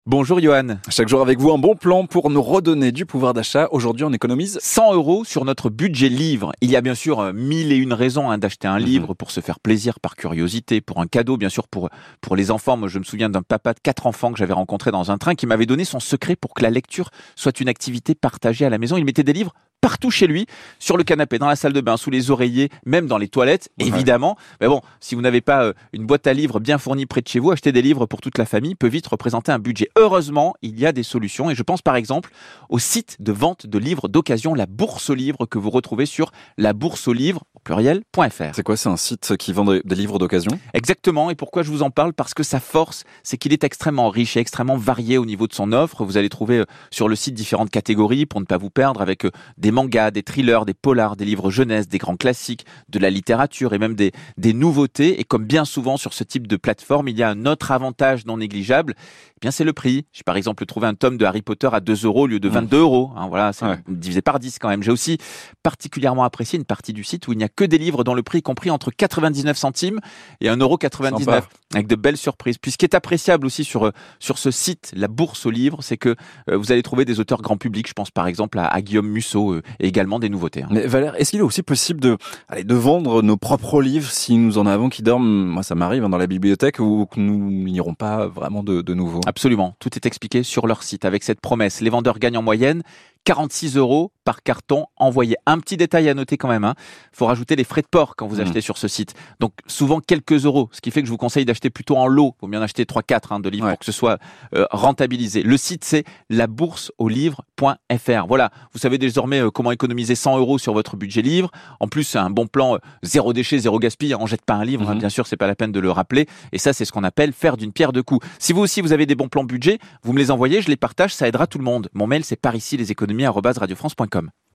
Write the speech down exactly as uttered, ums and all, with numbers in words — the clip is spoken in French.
Bonjour Johan. Chaque jour avec vous, un bon plan pour nous redonner du pouvoir d'achat. Aujourd'hui, on économise cent euros sur notre budget livre. Il y a bien sûr euh, mille et une raisons hein, d'acheter un livre pour se faire plaisir par curiosité, pour un cadeau, bien sûr pour, pour les enfants. Moi, je me souviens d'un papa de quatre enfants que j'avais rencontré dans un train qui m'avait donné son secret pour que la lecture soit une activité partagée à la maison. Il mettait des livres partout chez lui, sur le canapé, dans la salle de bain, sous les oreillers, même dans les toilettes, Ouais. évidemment. Mais bon, si vous n'avez pas euh, une boîte à livres bien fournie près de chez vous, acheter des livres pour toute la famille peut vite représenter un budget. Heureusement, il y a des solutions et je pense par exemple au site de vente de livres d'occasion, la Bourse aux livres, que vous retrouvez sur la bourse aux livres, au pluriel, point f r. C'est quoi? C'est un site qui vend des des livres d'occasion? Exactement. Et pourquoi je vous en parle? Parce que sa force, c'est qu'il est extrêmement riche et extrêmement varié au niveau de son offre. Vous allez trouver euh, sur le site différentes catégories pour ne pas vous perdre avec euh, des mangas, des thrillers, des polars, des livres jeunesse, des grands classiques, de la littérature et même des, des nouveautés. Et comme bien souvent sur ce type de plateforme, il y a un autre avantage non négligeable. Eh bien, c'est le prix. J'ai par exemple trouvé un tome de Harry Potter à deux euros au lieu de vingt-deux euros. Hein, voilà, c'est Ouais. divisé par dix quand même. J'ai aussi particulièrement apprécié une partie du site où il n'y a que des livres dont le prix est compris entre quatre-vingt-dix-neuf centimes et un euro quatre-vingt-dix-neuf. Avec de belles surprises. Puis ce qui est appréciable aussi sur, euh, sur ce site, la Bourse aux livres, c'est que euh, vous allez trouver des auteurs grand public. Je pense par exemple à, à Guillaume Musso euh, et également des nouveautés. Hein. Mais Valère, est-ce qu'il est aussi possible de, allez, de vendre nos propres livres si nous en avons qui dorment, moi ça m'arrive, hein, dans la bibliothèque, ou que nous n'irons pas vraiment de, de nouveau? Absolument. Tout est expliqué sur leur site avec cette promesse. Les vendeurs gagnent en moyenne quarante-six euros par carton envoyé. Un petit détail à noter quand même. Hein. Faut rajouter les frais de port quand vous Mmh. achetez sur ce site. Donc souvent quelques euros, ce qui fait que je vous conseille d'acheter plutôt en lot. Faut bien acheter trois quatre hein, de livres Ouais. pour que ce soit euh, rentabilisé. Le site c'est la bourse aux livres point f r. Voilà, vous savez désormais euh, comment économiser cent euros sur votre budget livre. En plus, c'est un bon plan euh, zéro déchet, zéro gaspille. On jette pas un livre, hein, Mhm. bien sûr, c'est pas la peine de le rappeler. Et ça, c'est ce qu'on appelle faire d'une pierre deux coups. Si vous aussi vous avez des bons plans budget, vous me les envoyez, je les partage, ça aidera tout le monde. Mon mail c'est par ici les économies arobase radio france point com.